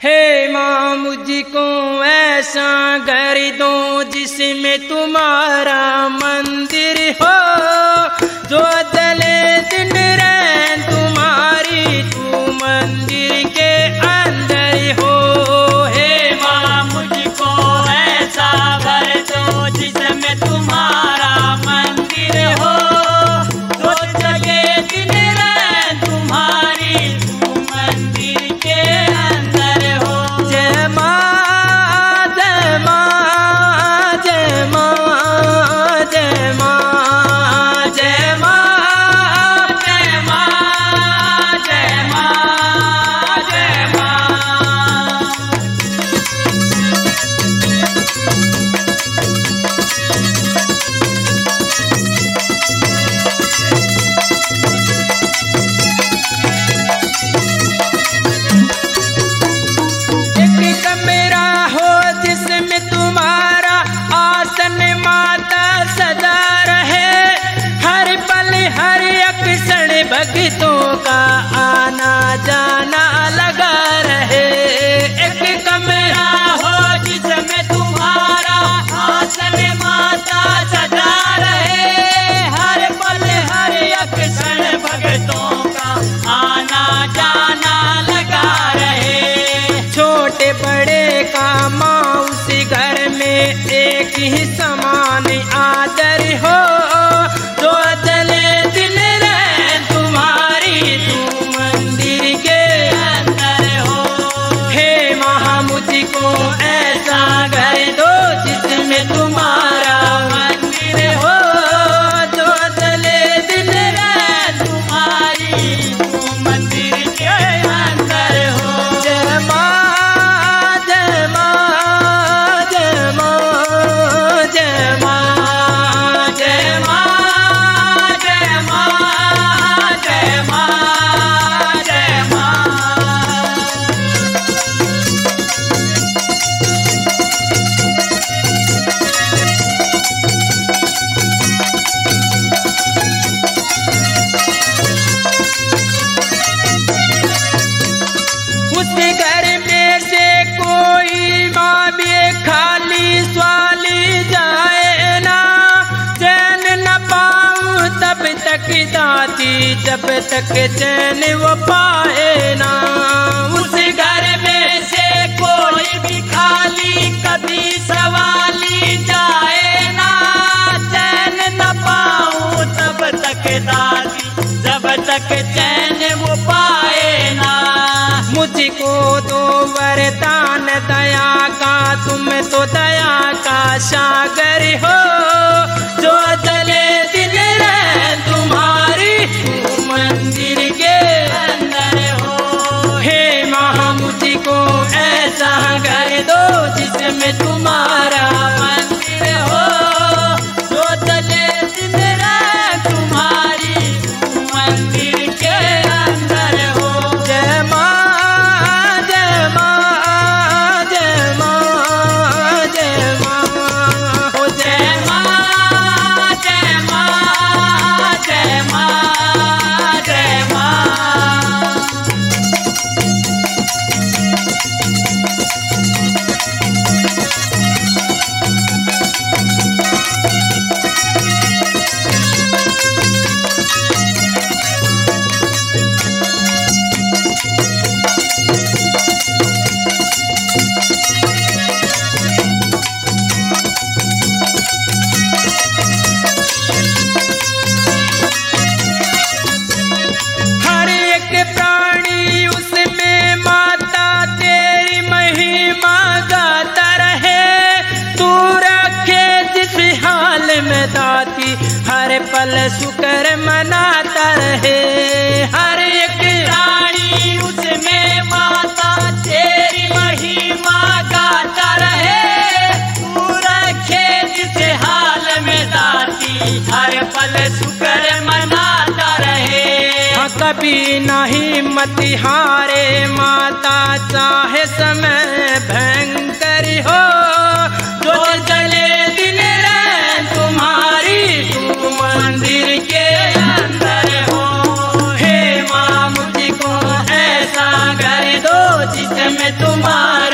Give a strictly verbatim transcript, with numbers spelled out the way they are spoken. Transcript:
हे माँ मुझको ऐसा घर दो जिसमें तुम्हारा मंदिर हो, जो चले दिन रहे तुम्हारी तू मंदिर के अंदर हो। हे माँ मुझको ऐसा घर दो जिसमें तुम्हारा मंदिर हो, जो चले दिन रहे तुम्हारी तू मंदिर के अंदर हो। जय माँ जय माँ जय माँ जय माँ जय माँ जय माँ जय माँ जय माँ। एक कमरा हो जिसमें तुम्हारा आसन माता सदा रहे, हर पल हर अक्षण भक्तों का आना जाना लगा रहे। एक कमरा हो जिसमें तुम्हारा आसन माता सदा रहे, हर पल हर अक्षण भक्तों का आना जाना लगा रहे। छोटे बड़े का माँ उसी घर में एक ही समान आदर हो, जो चले दिन रहे तुम्हारी तू मंदिर के अंदर हो। हे माँ मुझको ऐसा घर दो जिसमें तुम्हारा मंदिर हो, जो चले दिन रहे तुम्हारी तू मंदिर के अंदर हो। जय माँ जय माँ जय माँ जय माँ जय माँ जय माँ जय माँ जय माँ। उस घर में से कोई माँ भी खाली स्वाली जाए ना, चैन न पाऊँ तब तक दाती जब तक चैन वो पाए ना। उस घर में से कोई भी खाली कभी सवाली जाए ना, चैन न पाऊँ तब तक दादी जब तक चैन वो पाए ना। मुझको दो वरदान दया का, तुम तो दया का सागर हो, जो चले दिन रहे तुम्हारी तू मंदिर के अंदर हो। हे माँ मुझको ऐसा घर दो जिसमें तुम्हारा मंदिर हो, जो चले दिन रहे तुम्हारी तू मंदिर के अंदर हो। जय माँ जय माँ जय माँ जय माँ हो जय माँ जय माँ जय माँ जय माँ। हर एक प्राणी उसमें माता तेरी महिमा गाता रहे, तू रखे जिस हाल में दाती हर पल शुक्र मनाता रहे। हर एक प्राणी उसमें माता तेरी महिमा गाता रहे, तू रखे जिस हाल में दाती हर पल शुक्र मनाता रहे। हाँ कभी नहीं मत हारे माता, चाहे समय भयंकर हो, जो चले दिन रहे तुम्हारी तू मंदिर के अंदर हो। हे माँ मुझको ऐसा घर दो जिसमें तुम मार